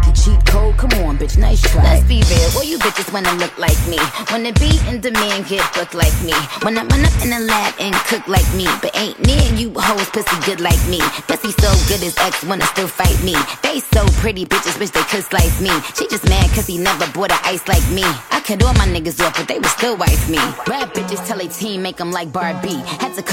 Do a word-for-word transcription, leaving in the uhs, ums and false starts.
the cheat code, come on, bitch, nice try. Let's be real, all you bitches wanna look like me. Wanna be in demand, get booked like me. Wanna run up in the lab and cook like me. But ain't near you hoes pussy good like me. Pussy so good his ex wanna still fight me. They so pretty, bitches wish they could slice me. She just mad cause he never bought a ice like me. I cut all my niggas off, but they would still wife me. Rap bitches tell a team, make them like Barbie. Had to